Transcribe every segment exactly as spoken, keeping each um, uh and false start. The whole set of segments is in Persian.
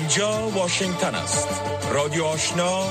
اینجا واشنگتن است. رادیو آشنا،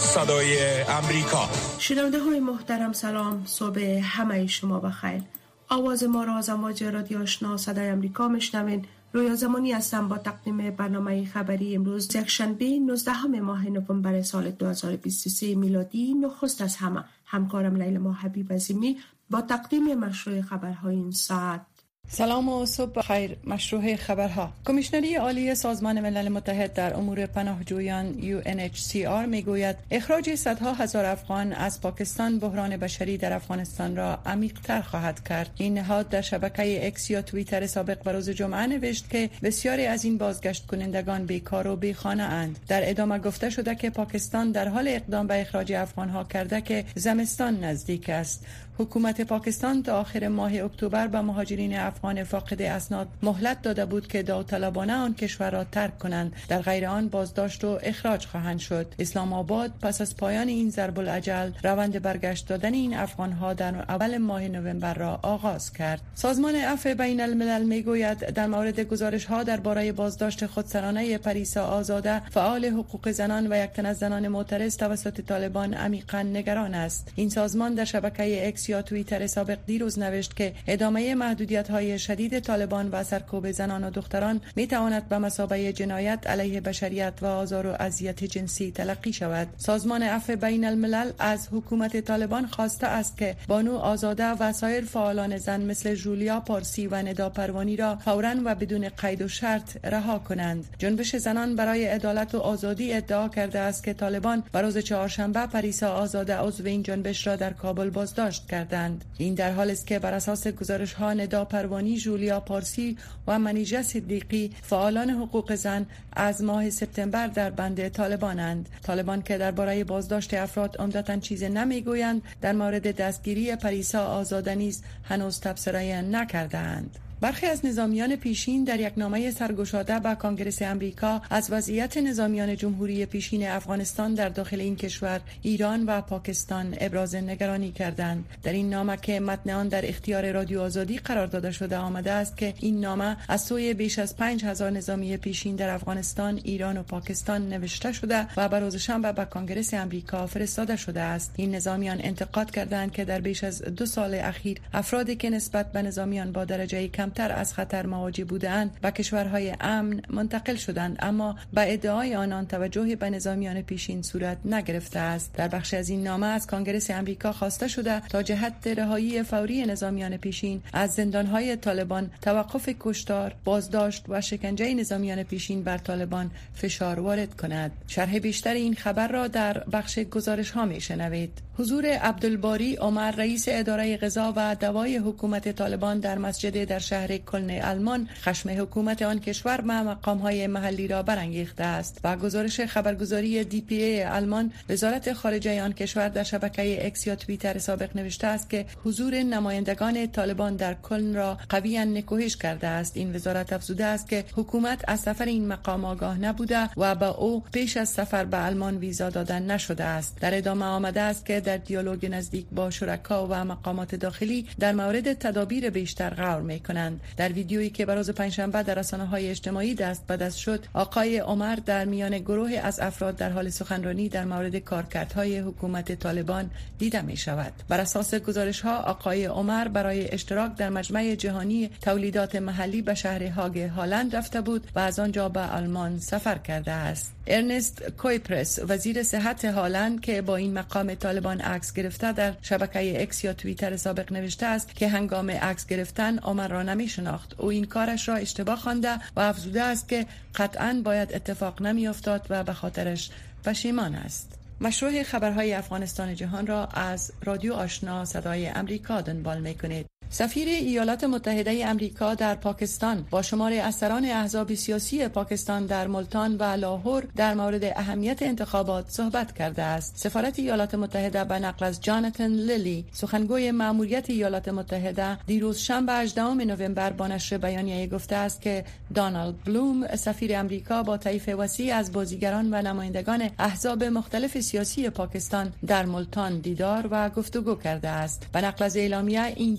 صدای امریکا. شنونده های محترم سلام، صبح همه شما بخیر. آواز ما را از امواج رادیو آشنا صدای امریکا میشنوین. رویا زمانی هستم با تقدیم برنامه خبری امروز یکشنبه نوزدهم ماه نوامبر سال دو هزار و بیست و سه میلادی. نخست از همه همکارم لیلا حبیب عظیمی با تقدیم مشروع خبرهای این ساعت. سلام و صبح بخیر. مشروع خبرها. کمیشنری عالی سازمان ملل متحد در امور پناهجویان یو ان اچ سی آر میگوید اخراج صدها هزار افغان از پاکستان بحران بشری در افغانستان را عمیق‌تر خواهد کرد. این نهاد در شبکه اکس یا توییتر سابق و روز جمعه نوشت که بسیاری از این بازگشت کنندگان بیکار و بیخانه اند. در ادامه گفته شده که پاکستان در حال اقدام به اخراج افغان‌ها کرده که زمستان نزدیک است. حکومت پاکستان تا آخر ماه اکتبر به مهاجرین افغان فاقد اسناد مهلت داده بود که داوطلبانه آن کشور را ترک کنند، در غیر آن بازداشت و اخراج خواهند شد. اسلام آباد پس از پایان این ضرب الاجل روند برگشت دادن این افغان‌ها در اول ماه نوامبر را آغاز کرد. سازمان عفو بین الملل میگوید در مورد گزارش‌ها درباره بازداشت خودسرانه پریسا آزاده فعال حقوق زنان و یک تن از زنان معترض توسط طالبان عمیقاً نگران است. این سازمان در شبکه اکس یا توییتر سابق دیروز نوشت که ادامه محدودیت‌های شدید طالبان و سرکوب زنان و دختران می‌تواند به مثابه جنایت علیه بشریت و آزار و اذیت جنسی تلقی شود. سازمان عفو بین الملل از حکومت طالبان خواسته است که بانو آزاده و سایر فعالان زن مثل جولیا پارسی و ندا پروانی را فوراً و بدون قید و شرط رها کنند. جنبش زنان برای عدالت و آزادی ادعا کرده است که طالبان بر روز چهارشنبه پریسا آزاده عضو این جنبش را در کابل بازداشت کردند. این در حالی است که بر اساس گزارش‌ها ندا پروانی، جولیا پارسی و منیژه صدیقی فعالان حقوق زن از ماه سپتامبر در بند طالبانند. طالبان که درباره بازداشت افراد عمدتاً چیزی نمیگویند، در مورد دستگیری پریسا آزاده نیز هنوز تبصره نکرده‌اند. برخی از نظامیان پیشین در یک نامه سرگشاده به کانگرس امریکا از وضعیت نظامیان جمهوری پیشین افغانستان در داخل این کشور، ایران و پاکستان ابراز نگرانی کردند. در این نامه که متن آن در اختیار رادیو آزادی قرار داده شده آمده است که این نامه از سوی بیش از پنج هزار نظامی پیشین در افغانستان، ایران و پاکستان نوشته شده و به روز شنبه به کانگرس امریکا فرستاده شده است. این نظامیان انتقاد کردند که در بیش از دو سال اخیر افرادی که نسبت به نظامیان با درجه کم تر از خطر مواجه بودند به کشورهای امن منتقل شدند، اما به ادعای آنان توجه به نظامیان پیشین صورت نگرفته است. در بخش از این نامه از کانگرس امریکا خواسته شده تا جهت رهایی فوری نظامیان پیشین از زندانهای طالبان، توقف کشتار، بازداشت و شکنجه نظامیان پیشین بر طالبان فشار وارد کند. شرح بیشتر این خبر را در بخش گزارش ها میشنوید. حضور عبدالباری عمر، رئیس اداره غذا و دوای حکومت طالبان در مسجد در شهر کلن آلمان، خشم حکومت آن کشور به مقام‌های محلی را برانگیخته است. و گزارش خبرگزاری دی پی ای آلمان، وزارت خارجه آن کشور در شبکه اکس یا توییتر سابق نوشته است که حضور نمایندگان طالبان در کلن را قویاً نکوهش کرده است. این وزارت افزوده است که حکومت از سفر این مقام آگاه نبوده و به او پیش از سفر به آلمان ویزا دادن نشده است. در ادامه آمده است که در دیالوگ نزدیک با شرکا و مقامات داخلی در مورد تدابیر بیشتر غور می‌کنند. در ویدیویی که بر روز پنجشنبه در رسانه‌های اجتماعی دست به دست شد، آقای عمر در میان گروه از افراد در حال سخنرانی در مورد کارکردهای حکومت طالبان دیده می‌شود. بر اساس گزارش‌ها، آقای عمر برای اشتراک در مجمع جهانی تولیدات محلی به شهر هاگ هالند رفته بود و از آنجا به آلمان سفر کرده است. ارنست کویپرس، وزیر صحت هالند که با این مقام طالبان عکس گرفته، در شبکه اکس یا توییتر سابق نوشته است که هنگام عکس گرفتن عمر را نمی‌شناخت. او این کارش را اشتباه خوانده و افزوده است که قطعاً باید اتفاق نمی‌افتاد و به خاطرش پشیمان است. مشروع خبرهای افغانستان جهان را از رادیو آشنا صدای امریکا دنبال می‌کنید. سفیر ایالات متحده امریکا در پاکستان با شمار افسران احزاب سیاسی پاکستان در ملتان و لاهور در مورد اهمیت انتخابات صحبت کرده است. سفارت ایالات متحده به نقل از جاناتان لیلی، سخنگوی مأموریت ایالات متحده، دیروز شنبه هجدهم نوامبر با نشر بیانیه گفته است که دونالد بلوم، سفیر امریکا، با طیف وسیع از بازیگران و نمایندگان احزاب مختلف سیاسی پاکستان در ملتان دیدار و گفتگو کرده است. به نقل از اعلامیه، این دیدار در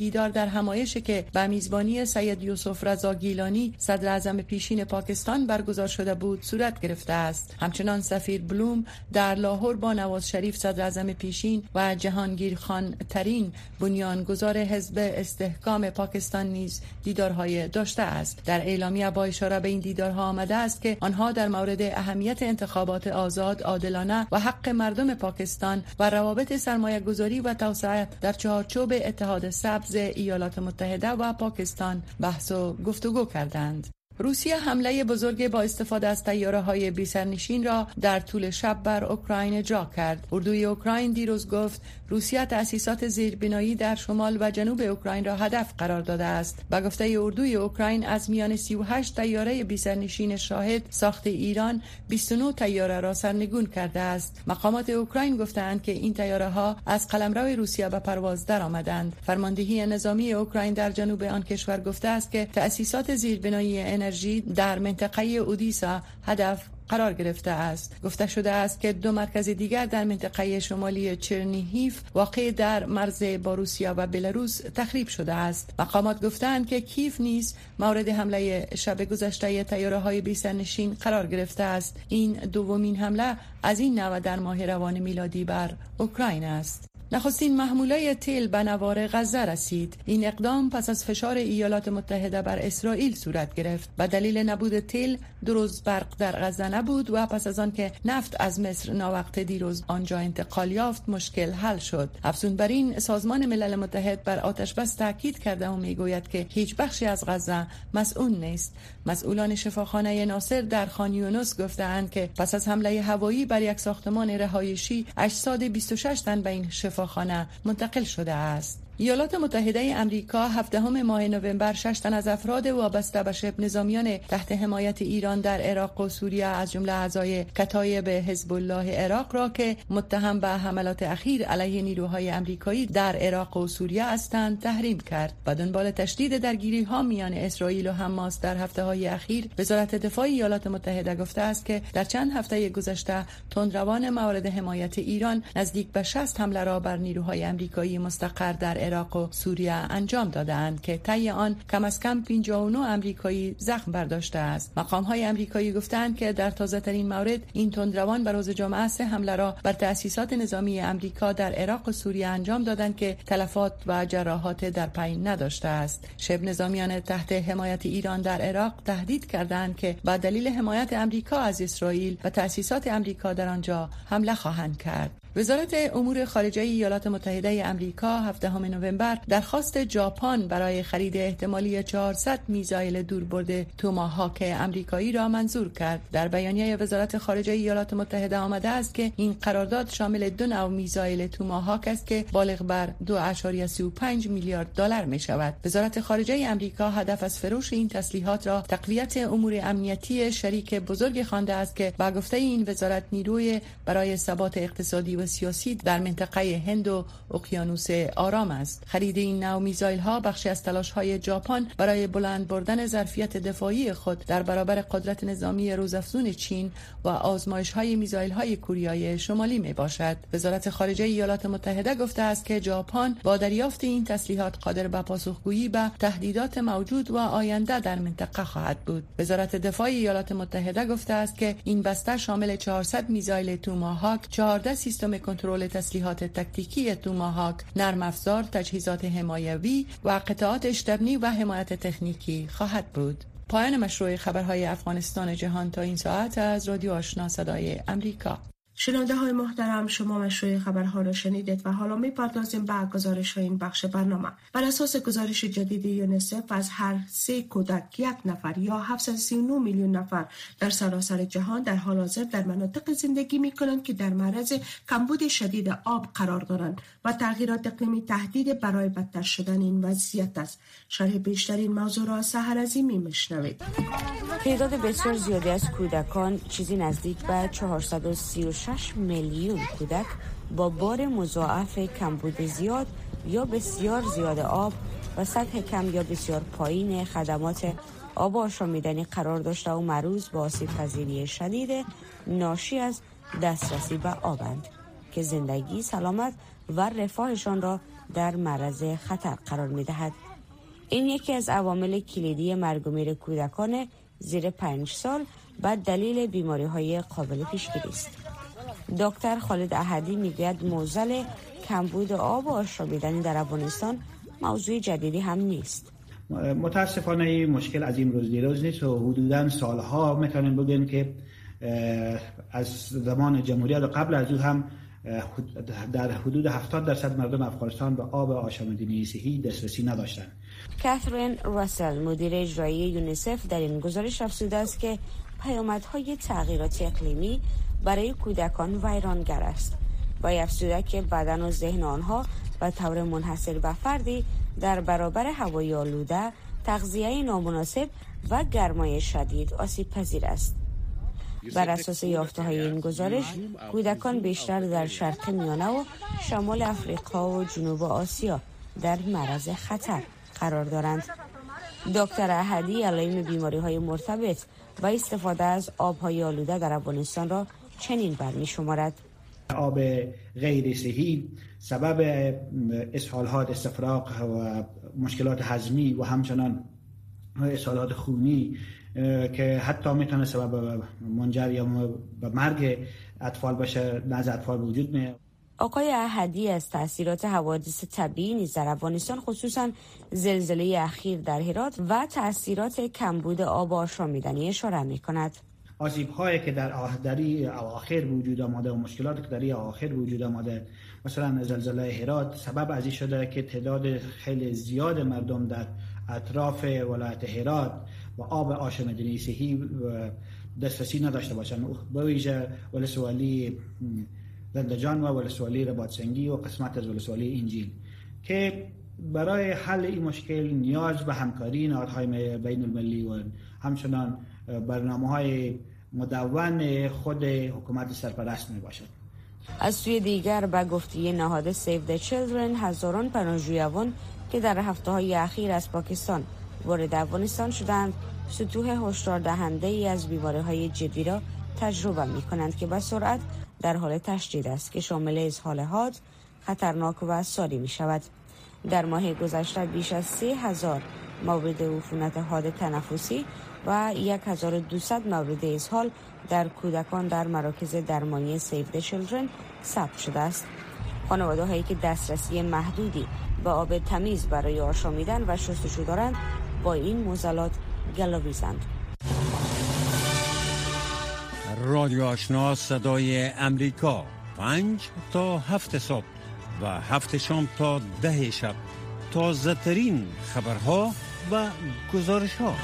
در همایشی که به میزبانی سید یوسف رضا گیلانی صدر اعظم پیشین پاکستان برگزار شده بود صورت گرفته است. همچنان سفیر بلوم در لاهور با نواز شریف صدر اعظم پیشین و جهانگیر خان ترین بنیانگذار حزب استحکام پاکستان نیز دیدارهای داشته است. در اعلامیه با اشاره به این دیدارها آمده است که آنها در مورد اهمیت انتخابات آزاد، عادلانه و حق مردم پاکستان و روابط سرمایه گذاری و توسعه در چارچوب اتحاد سبز ایالات متحده و پاکستان بحث و گفتگو کردند. روسیه حمله بزرگ با استفاده از طیاره‌های بی سرنشین را در طول شب بر اوکراین اجرا کرد. اردوی اوکراین دیروز گفت روسیه تأسیسات زیربنایی در شمال و جنوب اوکراین را هدف قرار داده است. به گفته اردوی اوکراین از میان سی و هشت طیاره بی سرنشین شاهد ساخت ایران بیست و نه طیاره را سرنگون کرده است. مقامات اوکراین گفتند که این طیاره‌ها از قلمرو روسیه به پرواز درآمدند. فرماندهی نظامی اوکراین در جنوب آن کشور گفته است که تأسیسات زیربنایی انرژی در منطقه اودیسا هدف قرار گرفته است. گفته شده است که دو مرکز دیگر در منطقه شمالی چرنیهیف واقع در مرز با روسیه و بلاروس تخریب شده است. مقامات گفتند که کیف نیز مورد حمله شب گذشته طیاره‌های بی سرنشین قرار گرفته است. این دومین حمله از این نوع در ماه روان میلادی بر اوکراین است. نخستین محموله تیل به نوار غزه رسید. این اقدام پس از فشار ایالات متحده بر اسرائیل صورت گرفت. به دلیل نبود تیل دو روز برق در غزه نبود و پس از آن که نفت از مصر ناوقت دیروز آنجا انتقال یافت مشکل حل شد. افزون بر این سازمان ملل متحد بر آتش بس تاکید کرده و میگوید که هیچ بخشی از غزه مسئول نیست. مسئولان شفاخانه ناصر در خان یونس گفتند که پس از حمله هوایی بر یک ساختمان رهایشی اجساد بیست و شش تن به این شفاخانه منتقل شده است. ایالات متحده امریکا هفدهم ماه نوامبر شش تن از افراد وابسته به شبه نظامیان تحت حمایت ایران در عراق و سوریه از جمله اعضای کتایب حزب الله عراق را که متهم به حملات اخیر علیه نیروهای امریکایی در عراق و سوریه هستند تحریم کرد. به دنبال تشدید درگیری‌ها میان اسرائیل و حماس در هفته‌های اخیر، وزارت دفاع ایالات متحده گفته است که در چند هفته گذشته تندروان مورد حمایت ایران نزدیک به شصت حمله را بر نیروهای امریکایی مستقر در عراق و سوریه انجام دادند که طی آن کم از کم پنجاه و نه امریکایی زخم برداشته است. مقام‌های امریکایی گفتند که در تازه‌ترین مورد این تندروان بر روز جمعه سه حمله را بر تأسیسات نظامی امریکا در عراق و سوریه انجام دادند که تلفات و جراحات در پی نداشته است. شبه نظامیان تحت حمایت ایران در عراق تهدید کردند که با دلیل حمایت امریکا از اسرائیل و تأسیسات امریکا در آنجا حمله خواهند کرد. وزارت امور خارجه ایالات متحده امریکا هفدهم نوامبر درخواست ژاپن برای خرید احتمالی چهارصد میزایل دوربرد توماهاک امریکایی را منظور کرد. در بیانیه وزارت خارجه ایالات متحده آمده است که این قرارداد شامل دو نوع میزایل توماهاک است که بالغ بر دو ممیز سی و پنج میلیارد دلار می شود. وزارت خارجه امریکا هدف از فروش این تسلیحات را تقویت امور امنیتی شریک بزرگ خوانده است که با گفته این وزارت نیروی برای ثبات اقتصادی و سیاسی در منطقه هند و اقیانوس آرام است. خرید این نوع میزایل ها بخشی از تلاش های ژاپن برای بلند بردن ظرفیت دفاعی خود در برابر قدرت نظامی روزافزون چین و آزمایش های میزایل های کوریای شمالی می باشد. وزارت خارجه ایالات متحده گفته است که ژاپن با دریافت این تسلیحات قادر به پاسخگویی به تهدیدات موجود و آینده در منطقه خواهد بود. وزارت دفاع ایالات متحده گفته است که این بسته شامل چهارصد میزایل توماهاک، چهارده سیستم کنترل تسلیحات تکتیکی توماهاک، نرم افزار، تجهیزات حمایوی و قطعات اشتبنی و حمایت تکنیکی خواهد بود. پایان مشروع خبرهای افغانستان جهان تا این ساعت از رادیو آشنا صدای امریکا. شنونده های محترم، شما مشروع خبرها را شنیدید و حالا می پردازیم به گزارش این بخش برنامه. بر اساس گزارش جدید یونیسف از هر سه کودک یک نفر یا هفتصد و سی و نه میلیون نفر در سراسر جهان در حال حاضر در مناطق زندگی می کنند که در معرض کمبود شدید آب قرار دارند و تغییرات اقلیمی تهدید برای بدتر شدن این وضعیت است. شرح بیشتر این موضوع را از سحر عظیمی میشنوید. تعداد بسیار زیادی از کودکان، چیزی نزدیک به چهارصد و سی و شش میلیون کودک، با بار مضاعف کمبود زیاد یا بسیار زیاد آب و سطح کم یا بسیار پایین خدمات آب آشامیدنی قرار داشته و معرض به آسیب‌پذیری شدید ناشی از دسترسی به آبند که زندگی، سلامت و رفاهشان را در معرض خطر قرار می دهد. این یکی از عوامل کلیدی مرگ و میر کودکان زیر پنج سال و دلیل بیماری های قابل پیشگیری است. دکتر خالد احدی میگوید معضل کمبود آب و آشامیدنی در افغانستان موضوع جدیدی هم نیست. متاسفانه این مشکل از امروز دیروز نیست و حدوداً سالها میتونیم بگیم که از زمان جمهوریت و قبل از او هم در حدود هفتاد درصد مردم افغانستان به آب آشامیدنی صحی دسترسی نداشتند. کاترین راسل مدیر اجرایی یونیسف در این گزارش افزوده است که پیامدهای تغییرات اقلیمی برای کودکان ویرانگر است و افزوده که بدن و ذهن آنها به طور منحصر به فردی در برابر هوای آلوده، تغذیه نامناسب و گرمای شدید آسیب پذیر است. بر اساس یافته‌های این گزارش، کودکان بیشتر در شرق میانه و شمال افریقا و جنوب آسیا در معرض خطر قرار دارند. دکتر احدی علائم بیماری‌های مرتبط و استفاده از آب‌های آلوده در افغانستان را چنین برمی‌شمارد: آب غیر صحی سبب اسهالات، استفراغ و مشکلات هضمی و همچنان اسهالات خونی که حتی میتونه سبب منجر یا به مرگ اطفال بشه، نزد اطفال وجود میاد. آقای احدی از تأثیرات حوادث طبیعی نیز در افغانستان، خصوصا زلزله اخیر در هرات و تأثیرات کمبود آب آشامیدنی اشاره می‌کند. آسیب‌هایی که در آخری اواخر وجود آمده و مشکلاتی که در اواخر وجود آمده، مثلا زلزله هرات سبب از این شده که تعداد خیلی زیاد مردم در اطراف ولایت هرات و آب آشامیدنی صحی دسترسی نداشته باشند، به ویژه ولسوالی زندجان و ولسوالی رباطسنگی و قسمت از ولسوالی انجیل، که برای حل این مشکل نیاز به همکاری نهادهای بین المللی و همچنان برنامه‌های مدون خود حکومت سرپرست می باشد. از سوی دیگر به گفته نهاد سیو د چیلدرن، هزاران پناهجویان که در هفته‌های اخیر از پاکستان وارد افغانستان شدند، سطوح هشدار دهنده ای از بیماری‌های جدی را تجربه می‌کنند که به سرعت در حال تشدید است، که شامل اسهال حاد، خطرناک و ساری می‌شود. در ماه گذشته بیش از سه هزار مورد عفونت حاد تنفسی و هزار و دویست مورد اسهال در کودکان در مراکز درمانی سیو د چیلدرن ثبت شده است. خانواده هایی که دسترسی محدودی به آب تمیز برای آشامیدن و شستشو دارند با این معضلات گلاویزند. رادیو آشنا صدای امریکا، پنج تا هفت صبح و هفت شام تا ده شب، تازه ترین خبرها و گزارش ها.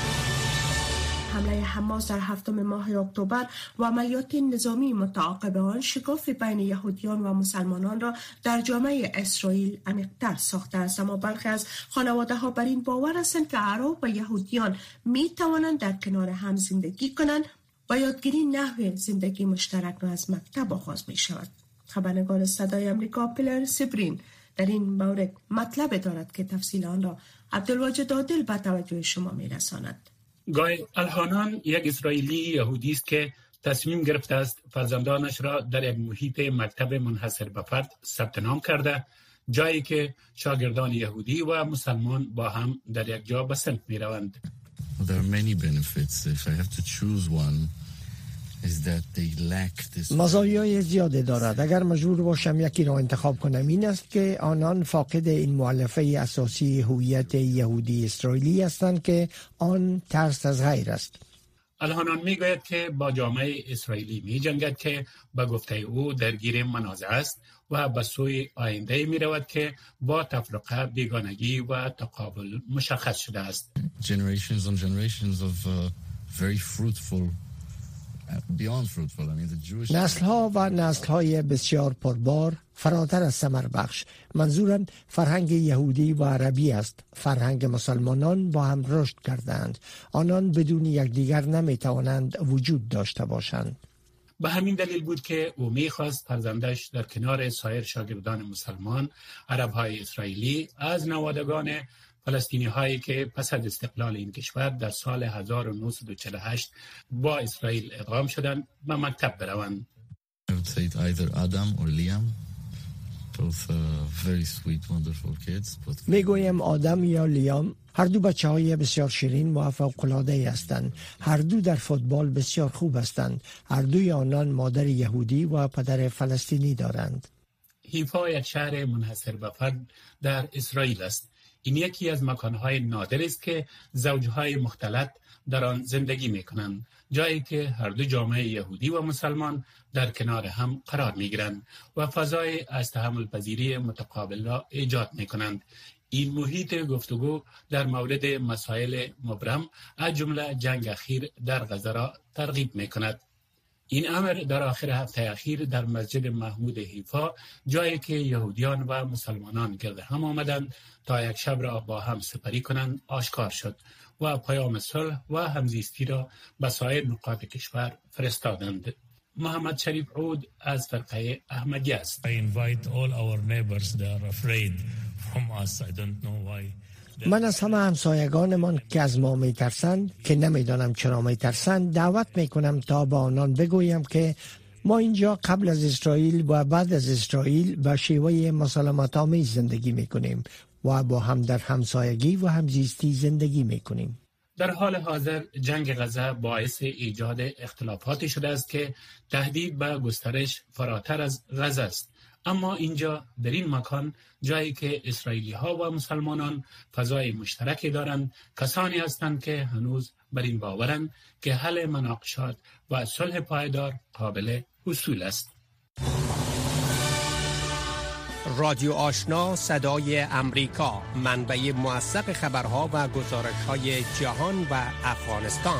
حمله حماس در هفتم ماه اکتبر و عملیات نظامی متعاقب آن شکاف بین یهودیان و مسلمانان را در جامعه اسرائیل عمیق‌تر ساخته است، اما برخی از خانواده‌ها بر این باور هستند که عرب و یهودیان می توانند در کنار هم زندگی کنند و یادگیری نحو زندگی مشترک را از مکتب آغاز می شود. خبرنگار صدای امریکا پیلر سبرین در این مورد مطلب دارد که تفصیل آن را عبدالواجد عادل به توجه شما می رساند. گای الهانان یک اسرائیلی یهودی است که تصمیم گرفته است فرزندانش را در یک محیط مکتب منحصر به فرد ثبت نام کرده، جایی که شاگردان یهودی و مسلمان با هم در یک جا به صنف می روند. There are many benefits. If I have to choose one, is that they lack this. مزایای زیاده دارد. اگر مجبور باشم یکی را انتخاب کنم، این است که آنان فاقد این مؤلفه اساسی هویت یهودی اسرائیلی هستند که آن ترس از غیر است. الهانان میگوید که با جامعه اسرائیلی می جنگد که به گفته او درگیر منازع است و به سوی آینده می رود که با تفرقه، بیگانگی و تقابل مشخص شده است. Generations on generations of uh, very fruitful, beyond fruitful. I mean the Jewish. نسل‌ها و نسل‌های بسیار پربار، فراتر از ثمر بخش. منظورم فرهنگ یهودی و عربی است. فرهنگ مسلمانان با هم رشد کردند. آنان بدون یکدیگر نمی‌توانند وجود داشته باشند. به همین دلیل بود که او می‌خواست فرزندش در کنار سایر شاگردان مسلمان، عرب‌های اسرائیلی از نوادگان فلسطینی هایی که پس از استقلال این کشور در سال هزار و نهصد و چهل و هشت با اسرائیل ادغام شدند به مکتب بروند. I would say either Adam or Liam both uh, very sweet, wonderful kids. But... میگویم آدم یا لیام هر دو بچه های بسیار شیرین و فوق‌العاده هستند. هر دو در فوتبال بسیار خوب هستند. هر دوی آنان مادر یهودی و پدر فلسطینی دارند. حیفا یک شهر منحصر به فرد در اسرائیل است. این یکی از مکانهای نادر است که زوجهای مختلط در آن زندگی می کنند، جایی که هر دو جامعه یهودی و مسلمان در کنار هم قرار می گیرند و فضای از تحمل پذیری متقابل را ایجاد می کنند. این محیط گفتگو در مورد مسائل مبرم از جمله جنگ اخیر در غزه را ترغیب می کند. این امر در آخر هفته اخیر در مسجد محمود حیفا، جایی که یهودیان و مسلمانان گرد هم آمدند تا یک شب را با هم سپری کنند، آشکار شد و پیام صلح و همزیستی را به سایر نقاط کشور فرستادند. محمد شریف عود از فرقه احمدی است. من از همه همسایگانمان که از ما می ترسند که نمیدانم چرا می ترسند دعوت می کنم تا با آنان بگویم که ما اینجا قبل از اسرائیل و بعد از اسرائیل به شیوه مسالمت آمیز زندگی می کنیم و با هم در همسایگی و همزیستی زندگی می کنیم. در حال حاضر جنگ غزه باعث ایجاد اختلافاتی شده است که تهدید به گسترش فراتر از غزه است. اما اینجا در این مکان، جایی که اسرائیلی ها و مسلمانان فضای مشترکی دارند، کسانی هستند که هنوز بر این باورند که حل مناقشات و صلح پایدار قابل حصول است. رادیو آشنا صدای امریکا، منبع موثق خبرها و گزارش‌های جهان و افغانستان.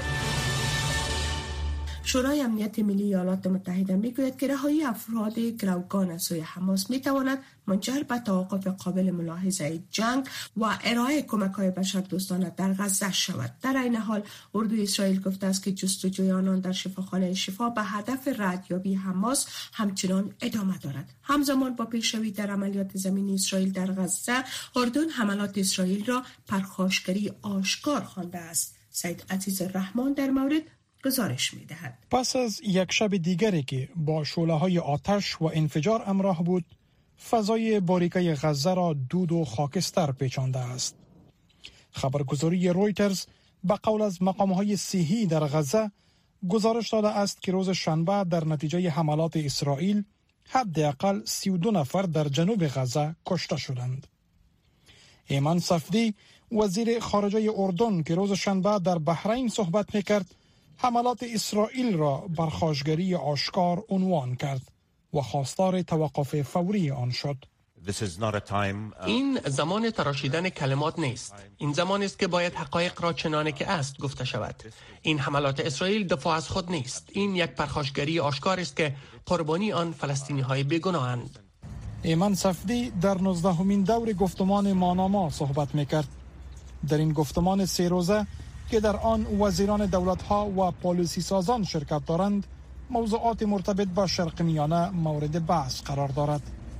شورای امنیت ملی ایالات متحده میگوید که رهایی افراد گروگان از سوی حماس میتواند منجر به توقف قابل ملاحظه جنگ و ارائه کمک‌های بشردوستانه در غزه شود. در این حال اردوی اسرائیل گفته است که جستجوی آنان در شفاخانه شفا به هدف ردیابی حماس همچنان ادامه دارد. همزمان با پیشروی در عملیات زمینی اسرائیل در غزه، اردن حملات اسرائیل را پرخاشگری آشکار خوانده است. سید عزیز الرحمن در مورد گزارش می‌دهد. پس از یک شب دیگری که با شعله‌های آتش و انفجار همراه بود، فضای باریکه غزه را دود و خاکستر پیچانده است. خبرگزاری رویترز به قول از مقام‌های صحی در غزه گزارش داده است که روز شنبه در نتیجه حملات اسرائیل حداقل سی و دو نفر در جنوب غزه کشته شدند. ایمان صفدی وزیر خارجه اردن که روز شنبه در بحرین صحبت می‌کرد، حملات اسرائیل را پرخاشگری آشکار عنوان کرد و خواستار توقف فوری آن شد. این زمان تراشیدن کلمات نیست. این زمان است که باید حقایق را چنانه که است گفته شود. این حملات اسرائیل دفاع از خود نیست. این یک پرخاشگری آشکار است که قربانی آن فلسطینی های بیگناهند. ایمان صفدی در نوزدهمین دور گفتمان ماناما صحبت میکرد. در این گفتمان سه روزه که در آن وزیران دولت‌ها و پالیسی سازان شرکت دارند، موضوعات مرتبط با شرق میانه مورد بحث قرار دارد.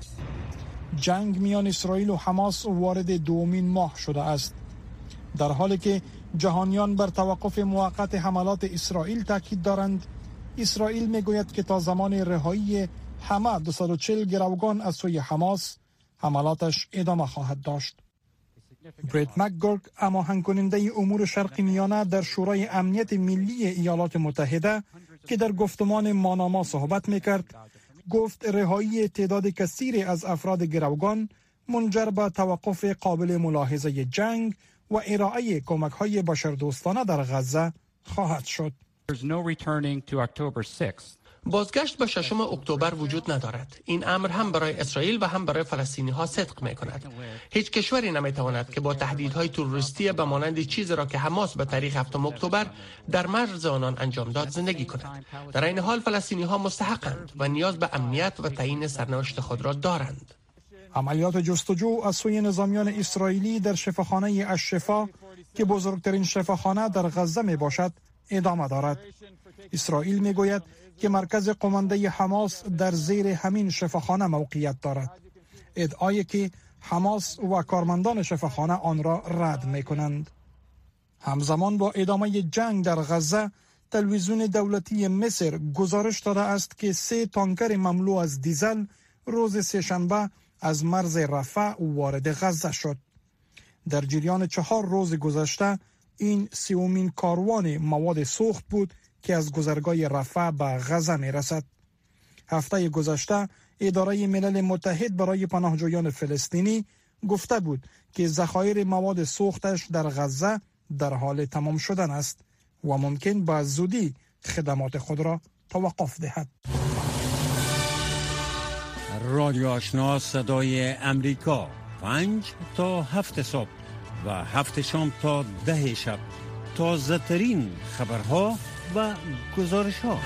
جنگ میان اسرائیل و حماس وارد دومین ماه شده است، در حالی که جهانیان بر توقف موقت حملات اسرائیل تاکید دارند. اسرائیل میگوید که تا زمان رهایی همه دویست و چهل گروگان از سوی حماس، حملاتش ادامه خواهد داشت. بریت مکگورک، هماهنگ کننده امور شرق میانه در شورای امنیت ملی ایالات متحده که در گفتمان ماناما صحبت میکرد، گفت رهایی تعداد کثیری از افراد گروگان منجر به توقف قابل ملاحظه جنگ و ارائه کمک‌های بشردوستانه در غزه خواهد شد. بازگشت به ششم اکتبر وجود ندارد. این امر هم برای اسرائیل و هم برای فلسطینی ها صدق می کند. هیچ کشوری نمی تواند که با تهدیدهای تروریستی به مانند چیزی را که حماس به تاریخ هفتم اکتبر در مرز آنان انجام داد زندگی کند. در این حال فلسطینی ها مستحقند و نیاز به امنیت و تعیین سرنوشت خود را دارند. عملیات جستجو از سوی نظامیان اسرائیلی در شفاخانه الشفا که بزرگترین شفاخانه در غزه می باشد ادامه دارد. اسرائیل می گوید که مرکز قمانده حماس در زیر همین شفاخانه موقعیت دارد. ادعایی که حماس و کارمندان شفاخانه آن را رد می کنند. همزمان با ادامه جنگ در غزه، تلویزیون دولتی مصر گزارش داده است که سه تانکر مملو از دیزل روز سه‌شنبه از مرز رفح وارد غزه شد. در جریان چهار روز گذشته این سومین کاروان مواد سوخت بود که از گذرگاه رفح به غزه می رسد. هفته گذشته اداره ملل متحد برای پناهجویان فلسطینی گفته بود که ذخایر مواد سوختش در غزه در حال تمام شدن است و ممکن به زودی خدمات خود را توقف دهد. رادیو آشنا صدای امریکا پنج تا هفت صبح و هفت شام تا ده شب تازه ترین خبرها و گزارش ها.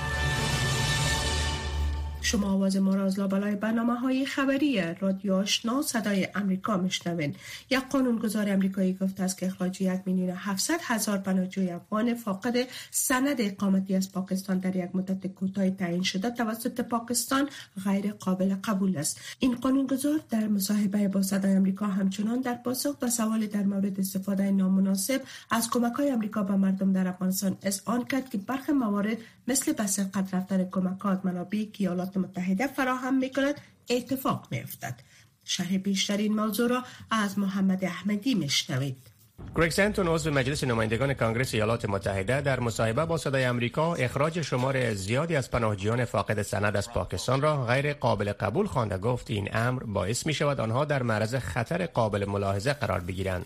شما آواز ما را از لابلای برنامه های خبری رادیو آشنا صدای امریکا میشنوین. یک قانونگذار امریکایی گفته است که اخراج یک میلیون و هفتصد هزار پناهجوی افغان فاقد سند اقامتی از پاکستان در یک مدت کوتاه تعیین شده توسط پاکستان غیر قابل قبول است. این قانونگذار در مصاحبه با صدای امریکا همچنان در پاسخ به سوال در مورد استفاده نامناسب از کمک‌های امریکا به مردم در افغانستان اذعان کرد که برخی موارد مثل به سرقت رفتن کمکات منابع که ایالات متحده فراهم می‌کند اتفاق می‌افتد. شرح بیشتر این موضوع را از محمد احمدی میشنوید. گرگ سنتون عضو مجلس نمایندگان کانگرس ایالات متحده در مصاحبه با صدای امریکا اخراج شمار زیادی از پناهجویان فاقد سند از پاکستان را غیر قابل قبول خوانده. گفت این امر باعث می شود آنها در معرض خطر قابل ملاحظه قرار بگیرند.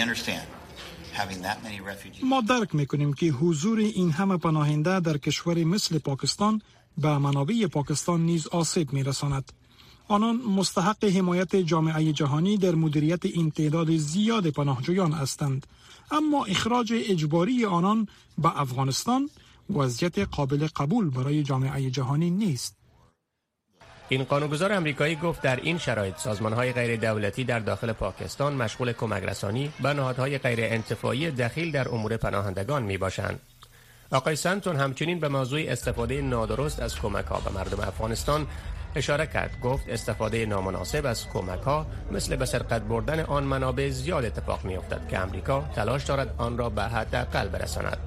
ما درک میکنیم که حضور این همه پناهنده در کشوری مثل پاکستان به منابع پاکستان نیز آسیب میرساند. آنان مستحق حمایت جامعه جهانی در مدیریت این تعداد زیاد پناهجویان هستند، اما اخراج اجباری آنان به افغانستان وضعیت قابل قبول برای جامعه جهانی نیست. این قانونگذار آمریکایی گفت در این شرایط سازمان‌های غیر دولتی در داخل پاکستان مشغول کمک رسانی به نهادهای غیر انتفاعی دخیل در امور پناهندگان میباشند. آقای سنتون همچنین به موضوع استفاده نادرست از کمک‌ها به مردم افغانستان اشاره کرد. گفت استفاده نامناسب از کمک‌ها مثل به سرقت بردن آن منابع زیاد اتفاق می‌افتد که آمریکا تلاش دارد آن را به حداقل برساند.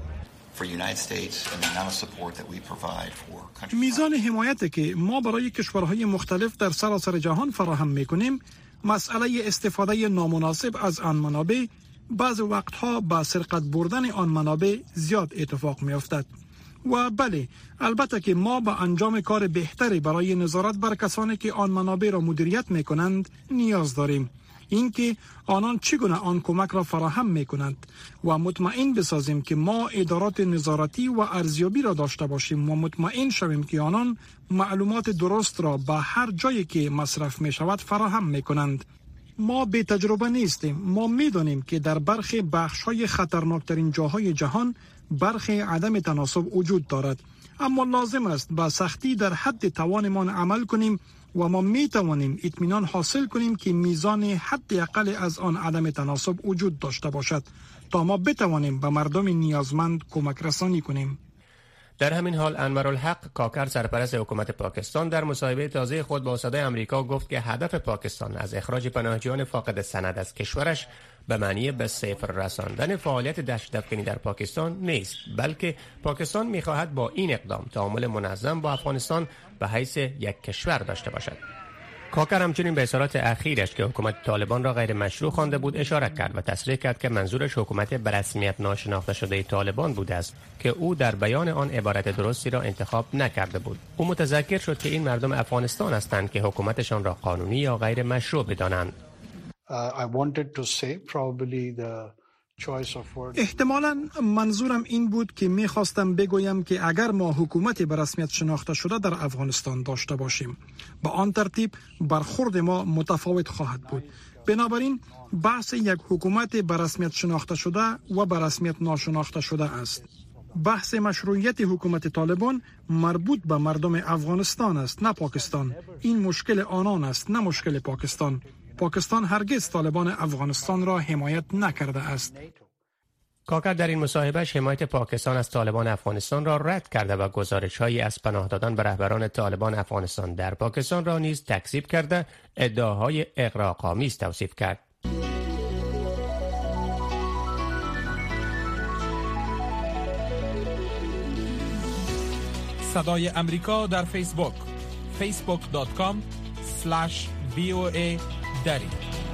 میزان حمایتی که ما برای کشورهای مختلف در سراسر جهان فراهم می‌کنیم، مسئله استفاده نامناسب از آن منابع بعض وقتها با سرقت بردن آن منابع زیاد اتفاق می‌افتد. و بله، البته که ما با انجام کار بهتری برای نظارت بر کسانی که آن منابع را مدیریت می‌کنند نیاز داریم. اینکه آنان چگونه آن کمک را فراهم می‌کنند و مطمئن بسازیم که ما ادارات نظارتی و ارزیابی را داشته باشیم و مطمئن شویم که آنان معلومات درست را به هر جایی که مصرف می‌شود فراهم می‌کنند. ما بی تجربه نیستیم. ما می‌دانیم که در برخی بخش‌های خطرناکترین جاهای جهان برخی عدم تناسب وجود دارد، اما لازم است با سختی در حد توانمان عمل کنیم و ما می توانیم اطمینان حاصل کنیم که میزان حداقل از آن عدم تناسب وجود داشته باشد تا ما بتوانیم به مردم نیازمند کمک رسانی کنیم. در همین حال انورالحق کاکر سرپرست حکومت پاکستان در مصاحبه تازه خود با صدای امریکا گفت که هدف پاکستان از اخراج پناهجویان فاقد سند از کشورش به معنی به صفر رساندن فعالیت دهشت‌افکنی در پاکستان نیست، بلکه پاکستان می‌خواهد با این اقدام تعامل منظم با افغانستان به حیث یک کشور داشته باشد. کاکر همچنین به اظهارات اخیرش که حکومت طالبان را غیر مشروع خوانده بود اشاره کرد و تصریح کرد که منظورش حکومت به رسمیت ناشناخته شده طالبان بوده است که او در بیان آن عبارت درستی را انتخاب نکرده بود. او متذکر شد که این مردم افغانستان هستند که حکومتشان را قانونی یا غیر مشروع بدانند. احتمالاً منظورم این بود که میخواستم بگویم که اگر ما حکومت به رسمیت شناخته شده در افغانستان داشته باشیم، با آن ترتیب برخورد ما متفاوت خواهد بود. بنابراین بحث یک حکومت به رسمیت شناخته شده و به رسمیت ناشناخته شده است. بحث مشروعیت حکومت طالبان مربوط به مردم افغانستان است، نه پاکستان. این مشکل آنان است، نه مشکل پاکستان. پاکستان هرگز طالبان افغانستان را حمایت نکرده است. کاکر در این مصاحبهش حمایت پاکستان از طالبان افغانستان را رد کرده و گزارش‌هایی از پناه دادن به رهبران طالبان افغانستان در پاکستان را نیز تکذیب کرده ادعاهای اغراق‌آمیز توصیف کرد. صدای امریکا در فیسبوک فیسبوک دات کام اسلش وی او ای دری.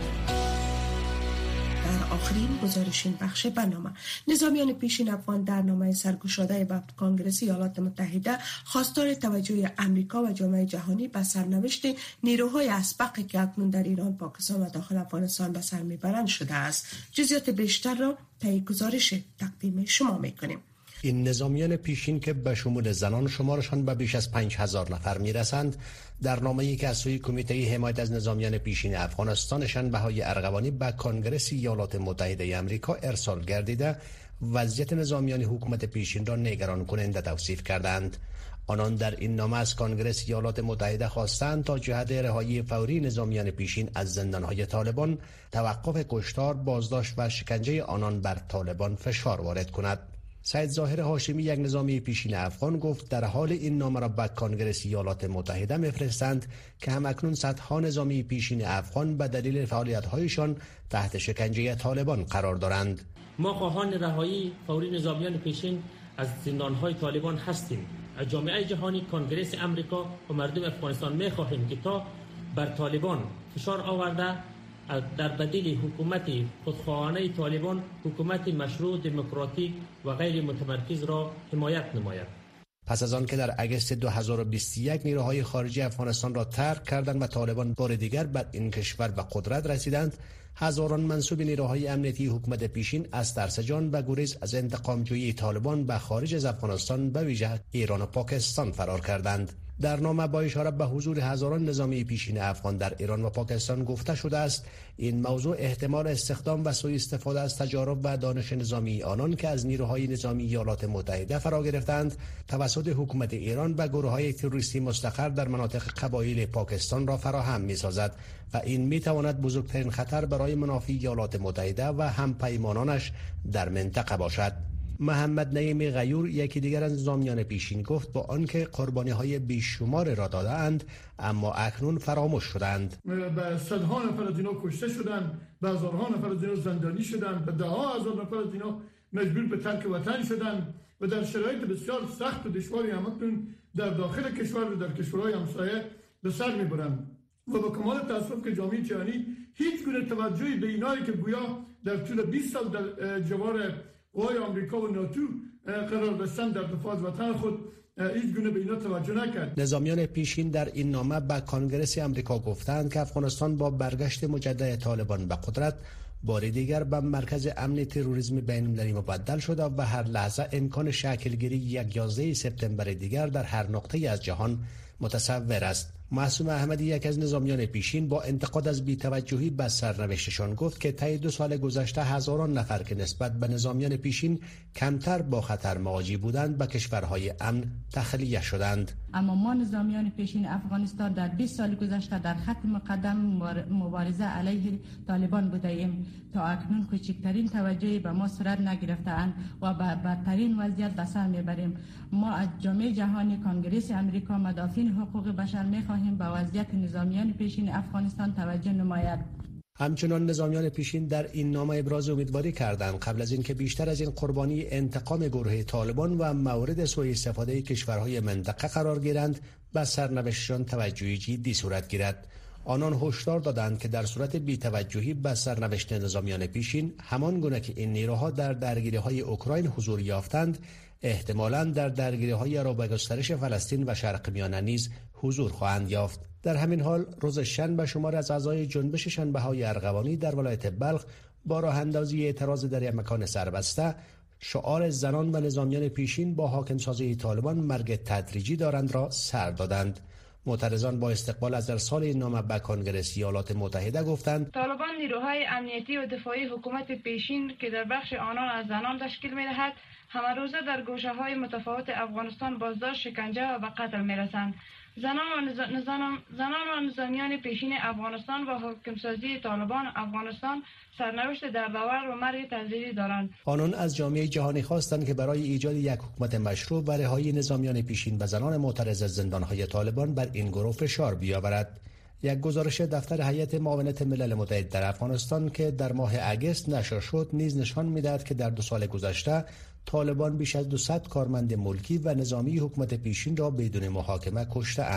در آخرین گزارش این بخش برنامه، نظامیان پیشین افغان در نامه سرگشاده به کنگره ایالات متحده خواستار توجه امریکا و جامعه جهانی به سرنوشت نیروهای اسبقی که اکنون در ایران، پاکستان و داخل افغانستان به سر میبرند شده است. جزئیات بیشتر را طی گزارش تقدیم شما میکنیم. این نظامیان پیشین که به شمول زنان شمارشان به بیش از پنج هزار نفر میرسند، در نامه‌ای که از سوی کمیته حمایت از نظامیان پیشین افغانستان شنبه‌های ارغوانی به کنگره ایالات متحده آمریکا ارسال گردیده، وضعیت نظامیان حکومت پیشین را نگران کننده توصیف کردند. آنان در این نامه از کنگره ایالات متحده خواستند تا جهت رهایی فوری نظامیان پیشین از زندان‌های طالبان، توقف کشتار، بازداشت و شکنجه آنان بر طالبان فشار وارد کند. سید ظاهر هاشمی، یک نظامی پیشین افغان، گفت در حال این نامه را به کنگره ایالات متحده می‌فرستند که همکنون صدها نظامی پیشین افغان به دلیل فعالیت‌هایشان تحت شکنجه طالبان قرار دارند. ما خواهان رهایی فوری نظامیان پیشین از زندان‌های طالبان هستیم. از جامعه جهانی، کنگره امریکا و مردم افغانستان می‌خواهیم که تا بر طالبان فشار آورده در بدیل حکومت خودخواهانه طالبان، حکومت مشروع، دموکراتیک و غیر متمرکز را حمایت نماید. پس از آن که در اگست دو هزار و بیست و یک نیروهای خارجی افغانستان را ترک کردند و طالبان بار دیگر بر این کشور به قدرت رسیدند، هزاران منسوب نیروهای امنیتی حکومت پیشین از ترس جان و گریز از انتقامجویی طالبان به خارج از افغانستان، به ویژه ایران و پاکستان فرار کردند. در نامه با اشاره به حضور هزاران نظامی پیشین افغان در ایران و پاکستان گفته شده است این موضوع احتمال استخدام و سوء استفاده از تجارب و دانش نظامی آنان که از نیروهای نظامی ایالات متحده فرا گرفتند توسط حکومت ایران و گروه‌های تروریستی مستقر در مناطق قبایل پاکستان را فراهم می‌سازد و این می‌تواند بزرگترین خطر برای منافع ایالات متحده و همپیمانانش در منطقه باشد. محمد نعیم غیور، یکی دیگر از نظامیان پیشین، گفت با آنکه قربانی‌های بیشمار را داده‌اند اما اکنون فراموش شدند. به صدها نفر از اینا کشته شدند، به هزارها نفر از اینا زندانی شدند، به ده ها هزار نفر از اینا مجبور به ترک وطن شدند و در شرایط بسیار سخت و دشواری همکنون در داخل کشور و در کشورهای همسایه به سر میبرند و با کمال تأسف که جامعه جهانی هیچ گونه توجهی به اینایی که گویا در طول بیست سال در جوار قوای آمریکا و ناتو قرار داشتن در دفاع از وطن خود هیچ گونه به اینا توجه نکرد. نظامیان پیشین در این نامه به کنگره آمریکا گفتند که افغانستان با برگشت مجدد طالبان به قدرت بار دیگر به مرکز امن تروریسم بین‌المللی مبدل شده و هر لحظه امکان شکلگیری یک یازده سپتامبر دیگر در هر نقطه از جهان متصور است. معصوم احمدی، یک از نظامیان پیشین، با انتقاد از بی‌توجهی به سرنوشتشان گفت که طی دو سال گذشته هزاران نفر که نسبت به نظامیان پیشین کمتر با خطر مواجه بودند به کشورهای امن تخلیه شدند. اما ما نظامیان پیشین افغانستان در بیست سال گذشته در خط مقدم مبارزه علیه طالبان بودیم. تا اکنون کوچکترین توجهی به ما صورت نگرفته‌اند و به بدترین وضعیت به سر میبریم. ما از جامعه جهانی، کنگره آمریکا، مدافعین حقوق بشر می‌خواهیم به وضعیت نظامیان پیشین افغانستان توجه نماید. همچنان نظامیان پیشین در این نامه ابراز امیدواری کردند قبل از اینکه بیشتر از این قربانی انتقام گروه طالبان و مورد سوء استفاده کشورهای منطقه قرار گیرند به سرنوشتشان توجهی جدی صورت گیرد. آنان هشدار دادند که در صورت بی‌توجهی به سرنوشت نظامیان پیشین، همان گونه که این نیروها در درگیری‌های اوکراین حضور یافتند، احتمالاً در درگیری‌های را به گسترش فلسطین و شرق میانه نیز حضور خواهند یافت. در همین حال روز شنبه شمار از اعضای جنبش شنبه‌های ارغوانی در ولایت بلخ با راه اندازی اعتراض در یک مکان سربسته شعار زنان و نظامیان پیشین با حاکمسازی طالبان مرگ تدریجی دارند را سر دادند. معترضان با استقبال از ارسال این نامه به کنگره ایالات متحده گفتند طالبان نیروهای امنیتی و دفاعی حکومت پیشین که در بخش آنان از زنان تشکیل می‌دهد همه روزه در گوشه‌های متفاوت افغانستان بازداشت، شکنجه و به قتل می‌رسند. زنان و نز... زنان و نظامیان پیشین افغانستان و حاکمسازی طالبان افغانستان سرنوشت دردآور و مرگ تدریجی دارند. آنان از جامعه جهانی خواستند که برای ایجاد یک حکومت مشروع و رهایی نظامیان پیشین و زنان معترض از زندان‌های طالبان بر این گروه فشار بیاورد. یک گزارش دفتر هیئت معاونت ملل متحد در افغانستان که در ماه اگست نشر شد نیز نشان می‌دهد که در دو سال گذشته طالبان بیش از دویست کارمند ملکی و نظامی حکومت پیشین را بدون محاکمه کشته اند.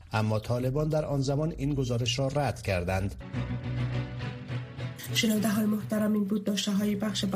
اما طالبان در آن زمان این گزارش را رد کردند. شنونده های محترم، این بود داشته های بخش